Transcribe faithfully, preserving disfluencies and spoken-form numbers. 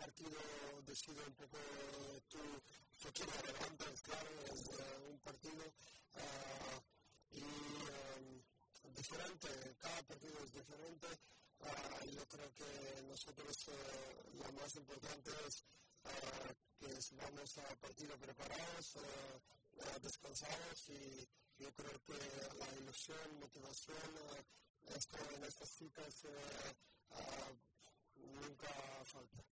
partido decide un poco tu futuro adelante, claro, es uh, un partido uh, y um, diferente, cada partido es diferente. Uh, yo creo que nosotros uh, lo más importante es uh, que vamos a partido preparados, uh, uh, descansados, y yo creo que la ilusión, motivación, uh, esto en estas citas uh, uh, nunca falta.